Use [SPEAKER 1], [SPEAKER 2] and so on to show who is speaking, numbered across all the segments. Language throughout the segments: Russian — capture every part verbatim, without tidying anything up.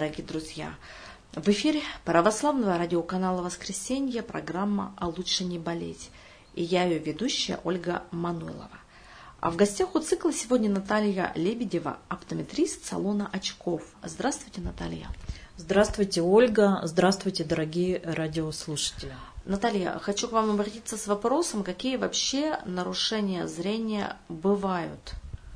[SPEAKER 1] дорогие друзья! В эфире православного радиоканала «Воскресенье» программа «А лучше не болеть». И я ее ведущая Ольга Мануйлова. А в гостях у цикла сегодня Наталья Лебедева, оптометрист салона очков. Здравствуйте, Наталья.
[SPEAKER 2] Здравствуйте, Ольга. Здравствуйте, дорогие радиослушатели.
[SPEAKER 1] Наталья, хочу к вам обратиться с вопросом, какие вообще нарушения зрения бывают?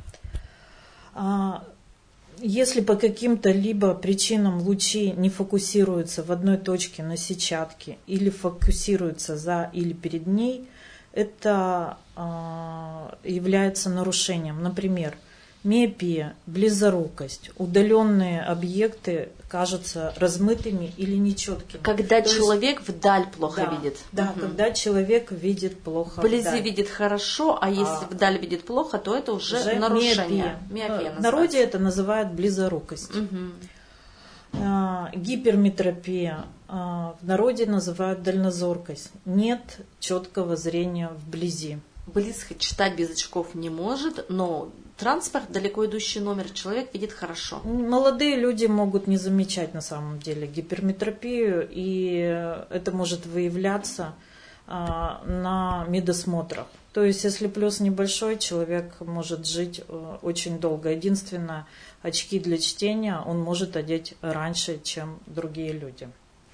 [SPEAKER 2] Если по каким-то либо причинам лучи не фокусируются в одной точке на сетчатке или фокусируются за или перед ней, это является нарушением. Например, миопия, близорукость, удаленные объекты кажутся размытыми или нечеткими.
[SPEAKER 1] Когда
[SPEAKER 2] То
[SPEAKER 1] человек
[SPEAKER 2] есть,
[SPEAKER 1] вдаль плохо
[SPEAKER 2] да,
[SPEAKER 1] видит.
[SPEAKER 2] Да,
[SPEAKER 1] угу.
[SPEAKER 2] когда человек видит плохо
[SPEAKER 1] вблизи
[SPEAKER 2] вдаль.
[SPEAKER 1] видит хорошо, а если а, вдаль видит плохо, то это уже, уже нарушение.
[SPEAKER 2] Миопия. Миопия в народе это называют близорукость.
[SPEAKER 1] Угу.
[SPEAKER 2] Гиперметропия в народе называют дальнозоркость. Нет четкого зрения вблизи.
[SPEAKER 1] Близко читать без очков не может, но транспорт, далеко идущий номер, человек видит хорошо.
[SPEAKER 2] Молодые люди могут не замечать на самом деле гиперметропию, и это может выявляться на медосмотрах. То есть, если плюс небольшой, человек может жить очень долго. Единственное, очки для чтения он может одеть раньше, чем другие люди.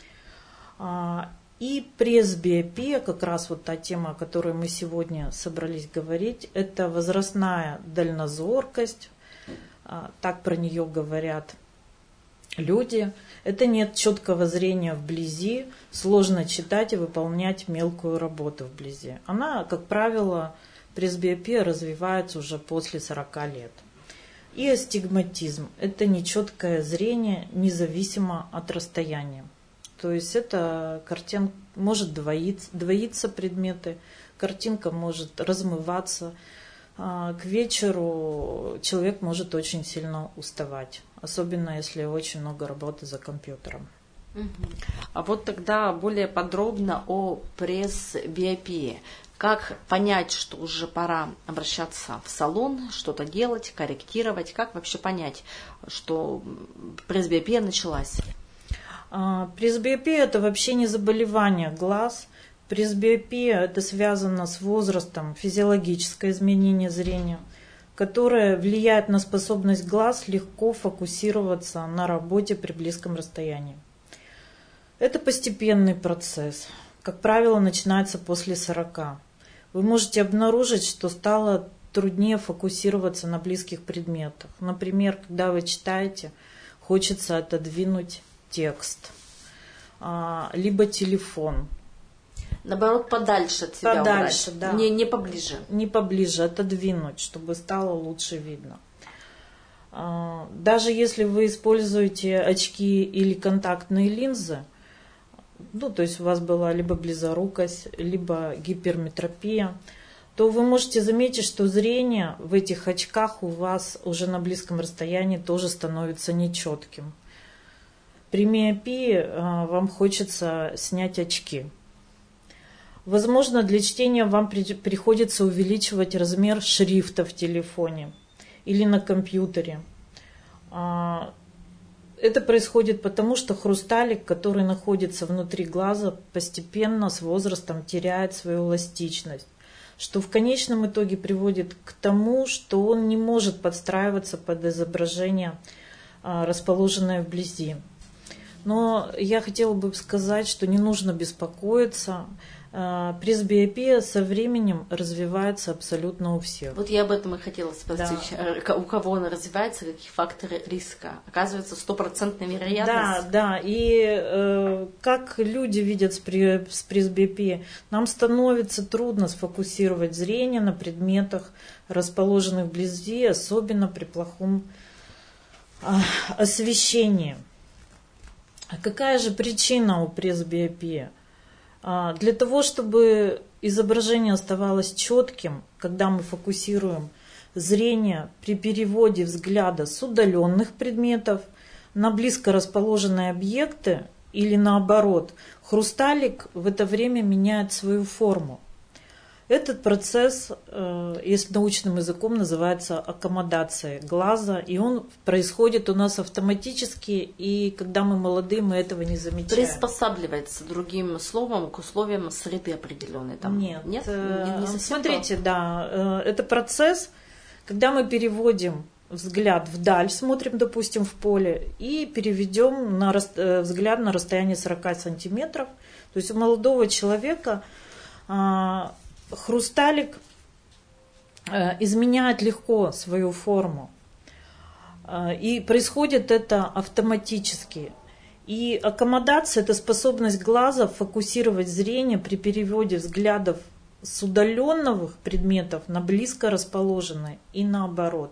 [SPEAKER 2] И пресбиопия, как раз вот та тема, о которой мы сегодня собрались говорить, это возрастная дальнозоркость, так про нее говорят люди. Это нет четкого зрения вблизи, сложно читать и выполнять мелкую работу вблизи. Она, как правило, пресбиопия развивается уже после сорока лет. И астигматизм – это нечеткое зрение, независимо от расстояния. То есть это картинка может двоиться, двоиться предметы, картинка может размываться. К вечеру человек может очень сильно уставать, особенно если очень много работы за компьютером.
[SPEAKER 1] А вот тогда более подробно о пресбиопии. Как понять, что уже пора обращаться в салон, что-то делать, корректировать? Как вообще понять, что пресбиопия началась?
[SPEAKER 2] Пресбиопия – это вообще не заболевание глаз. Пресбиопия – это связано с возрастом, физиологическое изменение зрения, которое влияет на способность глаз легко фокусироваться на работе при близком расстоянии. Это постепенный процесс. Как правило, начинается после сорока. Вы можете обнаружить, что стало труднее фокусироваться на близких предметах. Например, когда вы читаете, хочется отодвинуть текст, либо телефон.
[SPEAKER 1] Наоборот, подальше от себя
[SPEAKER 2] подальше,
[SPEAKER 1] убрать.
[SPEAKER 2] Да.
[SPEAKER 1] Не, не поближе.
[SPEAKER 2] Не поближе, отодвинуть, чтобы стало лучше видно. Даже если вы используете очки или контактные линзы, ну, то есть у вас была либо близорукость, либо гиперметропия, то вы можете заметить, что зрение в этих очках у вас уже на близком расстоянии тоже становится нечетким. При миопии вам хочется снять очки. Возможно, для чтения вам при, приходится увеличивать размер шрифта в телефоне или на компьютере. Это происходит потому, что хрусталик, который находится внутри глаза, постепенно с возрастом теряет свою эластичность, что в конечном итоге приводит к тому, что он не может подстраиваться под изображение, расположенное вблизи. Но я хотела бы сказать, что не нужно беспокоиться. Пресбиопия со временем развивается абсолютно у всех.
[SPEAKER 1] Вот я об этом и хотела спросить.
[SPEAKER 2] Да.
[SPEAKER 1] У кого она развивается, какие факторы риска? Оказывается, стопроцентная вероятность?
[SPEAKER 2] Да, да. И э, как люди видят с, при, с пресбиопией, нам становится трудно сфокусировать зрение на предметах, расположенных вблизи, особенно при плохом э, освещении. А какая же причина у пресбиопии? Для того, чтобы изображение оставалось четким, когда мы фокусируем зрение при переводе взгляда с удаленных предметов на близко расположенные объекты или наоборот, хрусталик в это время меняет свою форму. Этот процесс, если научным языком, называется аккомодацией глаза, и он происходит у нас автоматически, и когда мы молодые, мы этого не замечаем.
[SPEAKER 1] Приспосабливается, другим словом, к условиям среды определенной. Там.
[SPEAKER 2] Нет,
[SPEAKER 1] Нет? Не, не
[SPEAKER 2] смотрите, то? да, это процесс, когда мы переводим взгляд вдаль, смотрим, допустим, в поле, и переведем на, взгляд на расстояние сорок сантиметров. То есть у молодого человека хрусталик изменяет легко свою форму. И происходит это автоматически. И аккомодация – это способность глаза фокусировать зрение при переводе взглядов с удаленных предметов на близко расположенные и наоборот.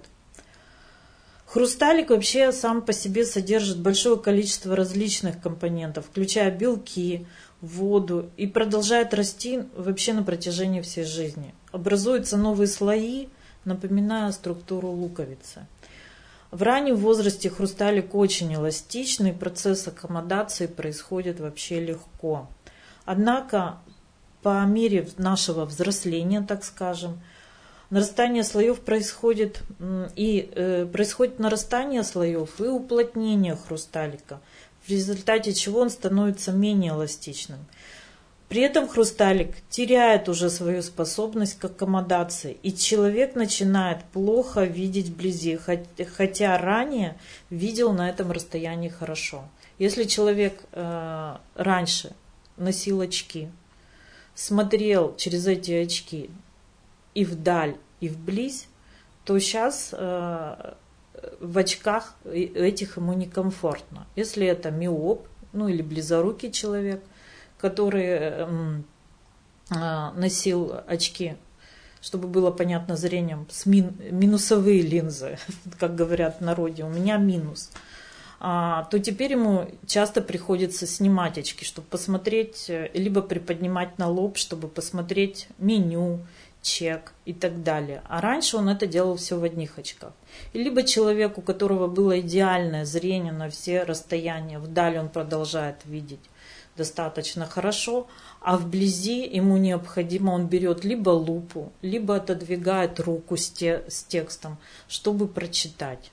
[SPEAKER 2] Хрусталик вообще сам по себе содержит большое количество различных компонентов, включая белки, воду, и продолжает расти вообще на протяжении всей жизни. Образуются новые слои, напоминая структуру луковицы. В раннем возрасте хрусталик очень эластичный, процесс аккомодации происходит вообще легко. Однако по мере нашего взросления, так скажем, нарастание слоев происходит и э, происходит нарастание слоев и уплотнение хрусталика, в результате чего он становится менее эластичным. При этом хрусталик теряет уже свою способность к аккомодации, и человек начинает плохо видеть вблизи, хотя ранее видел на этом расстоянии хорошо. Если человек э, раньше носил очки, смотрел через эти очки и вдаль, и вблизь, то сейчас э, в очках этих ему некомфортно. Если это миоп, ну или близорукий человек, который э, э, носил очки, чтобы было понятно зрением, с мин, минусовые линзы, как говорят в народе, у меня минус, а, то теперь ему часто приходится снимать очки, чтобы посмотреть, либо приподнимать на лоб, чтобы посмотреть меню, чек и так далее. А раньше он это делал все в одних очках. И либо человек, у которого было идеальное зрение на все расстояния, вдали он продолжает видеть достаточно хорошо, а вблизи ему необходимо, он берет либо лупу, либо отодвигает руку с, те, с текстом, чтобы прочитать.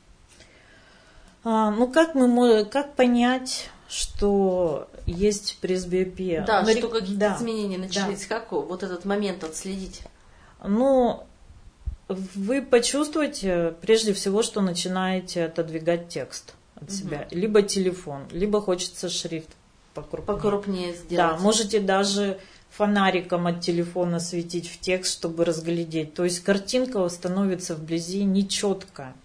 [SPEAKER 2] А, ну как мы как понять, что есть пресбиопия?
[SPEAKER 1] Да,
[SPEAKER 2] ну,
[SPEAKER 1] что какие-то
[SPEAKER 2] да,
[SPEAKER 1] изменения начались,
[SPEAKER 2] да.
[SPEAKER 1] как вот этот момент отследить?
[SPEAKER 2] Ну, вы почувствуете прежде всего, что начинаете отодвигать текст от себя, угу. Либо телефон, либо хочется шрифт покрупнее.
[SPEAKER 1] Покрупнее сделать.
[SPEAKER 2] Да, можете даже фонариком от телефона светить в текст, чтобы разглядеть. То есть картинка становится вблизи нечеткая.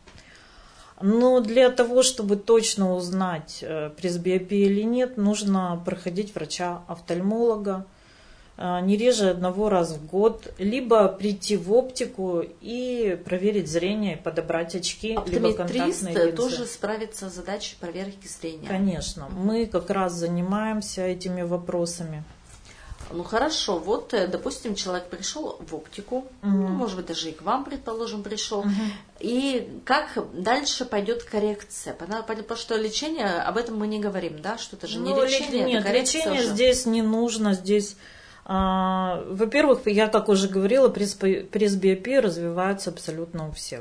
[SPEAKER 2] Но для того, чтобы точно узнать, пресбиопия или нет, нужно проходить врача-офтальмолога не реже одного раза в год, либо прийти в оптику и проверить зрение, подобрать очки, либо контактные линзы.
[SPEAKER 1] Тоже справится с задачей проверки зрения.
[SPEAKER 2] Конечно, мы как раз занимаемся этими вопросами.
[SPEAKER 1] Ну хорошо, вот, допустим, человек пришел в оптику, угу. ну, может быть, даже и к вам, предположим, пришел, угу. И как дальше пойдет коррекция? Потому что лечение, об этом мы не говорим, да, что это же не ну, лечение,
[SPEAKER 2] нет,
[SPEAKER 1] это коррекция
[SPEAKER 2] лечение
[SPEAKER 1] уже.
[SPEAKER 2] Здесь не нужно, здесь... Во-первых, я, как уже говорила, пресбиопия развивается абсолютно у всех.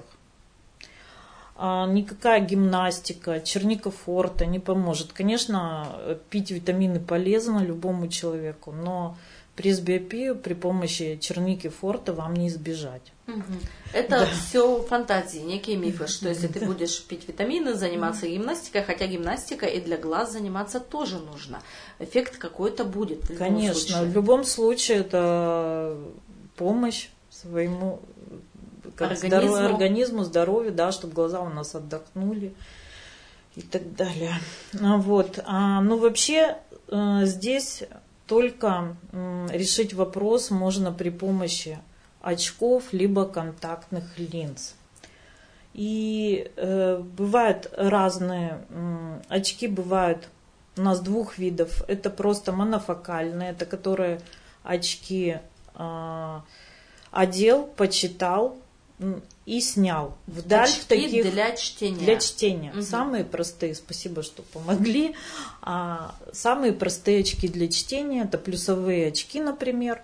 [SPEAKER 2] Никакая гимнастика, черника форте не поможет. Конечно, пить витамины полезно любому человеку, но пресбиопию при помощи черники форте вам не избежать.
[SPEAKER 1] Угу. Это да. Все фантазии, некие мифы, что если ты будешь пить витамины, заниматься гимнастикой, хотя гимнастика и для глаз заниматься тоже нужно. Эффект какой-то будет. В
[SPEAKER 2] Конечно,
[SPEAKER 1] случае.
[SPEAKER 2] В любом случае это помощь своему организму. Здоров, организму, здоровью, да, чтобы глаза у нас отдохнули и так далее. Вот. А, ну вообще здесь только решить вопрос можно при помощи очков либо контактных линз. И э, бывают разные э, очки, бывают у нас двух видов. Это просто монофокальные, это которые очки э, одел, почитал и снял. Вдаль
[SPEAKER 1] очки
[SPEAKER 2] в таких,
[SPEAKER 1] для чтения.
[SPEAKER 2] Для чтения.
[SPEAKER 1] Угу.
[SPEAKER 2] Самые простые, спасибо, что помогли. А, самые простые очки для чтения, это плюсовые очки, например.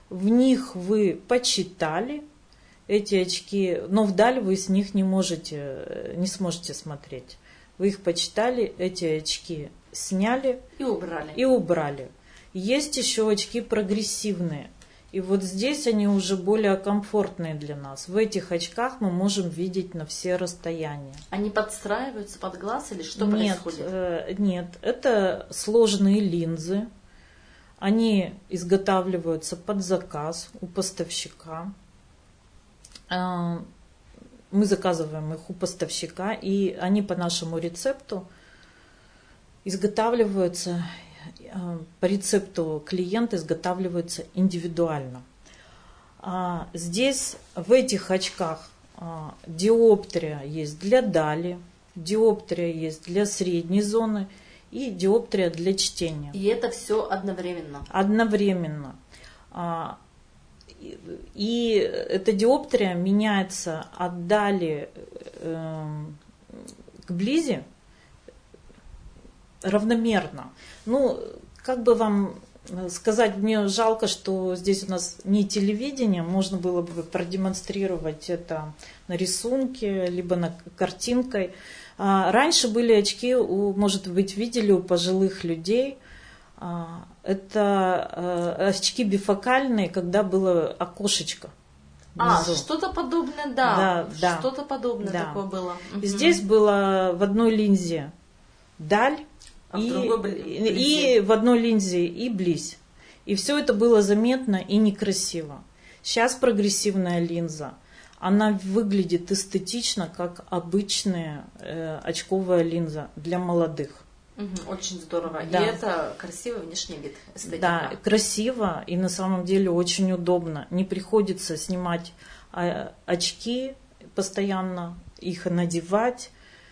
[SPEAKER 2] в них вы почитали эти очки, но вдаль вы с них не можете, не сможете смотреть. Вы их почитали, эти очки сняли
[SPEAKER 1] и убрали.
[SPEAKER 2] И убрали. Есть еще очки прогрессивные. И вот здесь они уже более комфортные для нас. В этих очках мы можем видеть на все расстояния.
[SPEAKER 1] Они подстраиваются под глаз или что
[SPEAKER 2] нет,
[SPEAKER 1] происходит?
[SPEAKER 2] Э, нет, это сложные линзы. Они изготавливаются под заказ у поставщика. Э, мы заказываем их у поставщика, и они по нашему рецепту изготавливаются. По рецепту клиента изготавливаются индивидуально. Здесь в этих очках диоптрия есть для дали, диоптрия есть для средней зоны и диоптрия для чтения.
[SPEAKER 1] И это все одновременно?
[SPEAKER 2] Одновременно. И эта диоптрия меняется от дали к близи равномерно. Ну, как бы вам сказать, мне жалко, что здесь у нас не телевидение, можно было бы продемонстрировать это на рисунке, либо на картинкой. Раньше были очки, у, может быть, видели у пожилых людей, это очки бифокальные, когда было окошечко.
[SPEAKER 1] А, что-то подобное, да,
[SPEAKER 2] да, да
[SPEAKER 1] что-то подобное да. такое было.
[SPEAKER 2] Здесь было в одной линзе даль,
[SPEAKER 1] А
[SPEAKER 2] и,
[SPEAKER 1] в
[SPEAKER 2] и в одной линзе и близь. И все это было заметно и некрасиво. Сейчас прогрессивная линза, она выглядит эстетично, как обычная э, очковая линза для молодых.
[SPEAKER 1] Угу, очень здорово.
[SPEAKER 2] Да.
[SPEAKER 1] И это красивый внешний вид, эстетика.
[SPEAKER 2] Да, красиво и на самом деле очень удобно. Не приходится снимать э, очки постоянно, их надевать.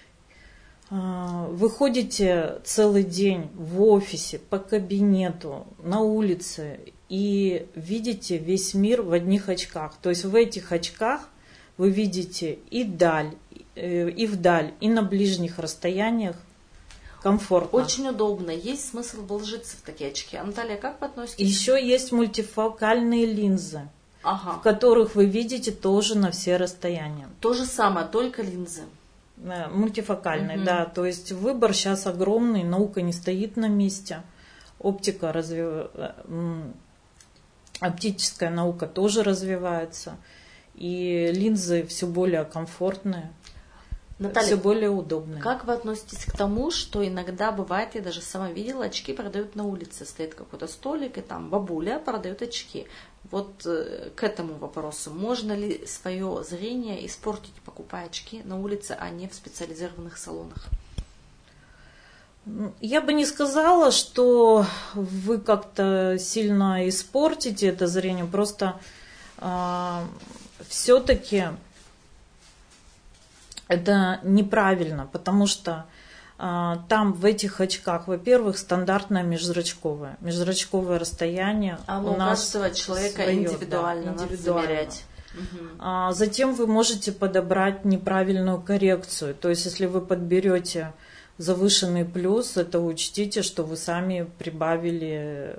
[SPEAKER 2] Вы ходите целый день в офисе, по кабинету, на улице и видите весь мир в одних очках. То есть в этих очках вы видите и даль, и вдаль, и на ближних расстояниях комфортно.
[SPEAKER 1] Очень удобно. Есть смысл вложиться в такие очки. Наталья, как вы относитесь?
[SPEAKER 2] Еще есть мультифокальные линзы,
[SPEAKER 1] ага.
[SPEAKER 2] в которых вы видите тоже на все расстояния.
[SPEAKER 1] То же самое, только линзы.
[SPEAKER 2] Мультифокальный, угу. да, то есть выбор сейчас огромный, наука не стоит на месте, оптика развив... оптическая наука тоже развивается, и линзы все более комфортные,
[SPEAKER 1] Наталья,
[SPEAKER 2] все более удобные.
[SPEAKER 1] Как вы относитесь к тому, что иногда бывает, я даже сама видела, очки продают на улице, стоит какой-то столик, и там бабуля продает очки. Вот э, к этому вопросу. Можно ли свое зрение испортить, покупая очки на улице, а не в специализированных салонах?
[SPEAKER 2] Я бы не сказала, что вы как-то сильно испортите это зрение, просто э, все-таки это неправильно, потому что а, там в этих очках, во-первых, стандартное межзрачковое. Межзрачковое расстояние
[SPEAKER 1] а
[SPEAKER 2] у нас
[SPEAKER 1] у каждого человека
[SPEAKER 2] свое,
[SPEAKER 1] индивидуально,
[SPEAKER 2] да, индивидуально.
[SPEAKER 1] Надо замерять. Угу.
[SPEAKER 2] А, затем вы можете подобрать неправильную коррекцию. То есть, если вы подберете завышенный плюс, это учтите, что вы сами прибавили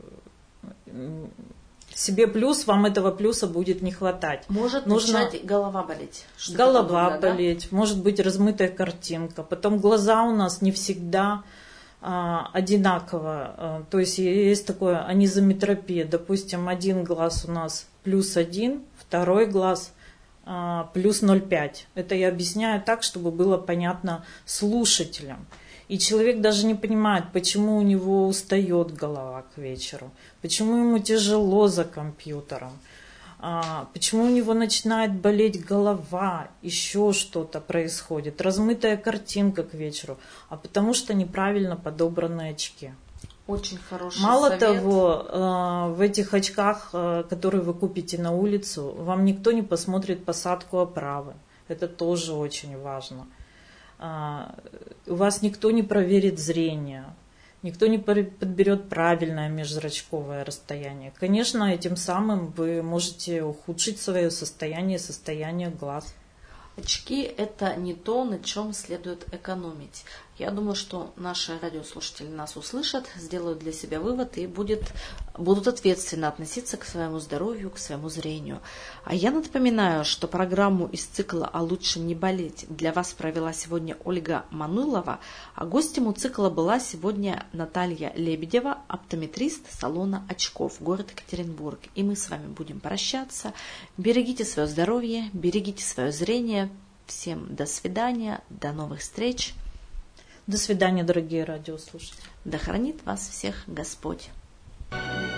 [SPEAKER 2] себе плюс, вам этого плюса будет не хватать.
[SPEAKER 1] Может
[SPEAKER 2] Нужно...
[SPEAKER 1] начать голова болеть.
[SPEAKER 2] Голова
[SPEAKER 1] подобное,
[SPEAKER 2] болеть,
[SPEAKER 1] да?
[SPEAKER 2] Может быть размытая картинка. Потом глаза у нас не всегда а, одинаково. А, то есть есть такое анизометропия. Допустим, один глаз у нас плюс один, второй глаз а, плюс ноль целых пять десятых. Это я объясняю так, чтобы было понятно слушателям. И человек даже не понимает, почему у него устает голова к вечеру, почему ему тяжело за компьютером, почему у него начинает болеть голова, еще что-то происходит, размытая картинка к вечеру, а потому что неправильно подобраны очки.
[SPEAKER 1] Очень хороший
[SPEAKER 2] Мало
[SPEAKER 1] совет.
[SPEAKER 2] того, в этих очках, которые вы купите на улицу, вам никто не посмотрит посадку оправы. Это тоже очень важно. У вас никто не проверит зрение, никто не подберет правильное межзрачковое расстояние. Конечно, этим самым вы можете ухудшить свое состояние, состояние глаз.
[SPEAKER 1] Очки – это не то, на чем следует экономить. Я думаю, что наши радиослушатели нас услышат, сделают для себя вывод и будет, будут ответственно относиться к своему здоровью, к своему зрению. А я напоминаю, что программу из цикла «А лучше не болеть» для вас провела сегодня Ольга Мануйлова, а гостем у цикла была сегодня Наталья Лебедева, оптометрист салона очков, город Екатеринбург. И мы с вами будем прощаться. Берегите свое здоровье, берегите свое зрение. Всем до свидания, до новых встреч.
[SPEAKER 2] До свидания, дорогие радиослушатели.
[SPEAKER 1] Да хранит вас всех Господь.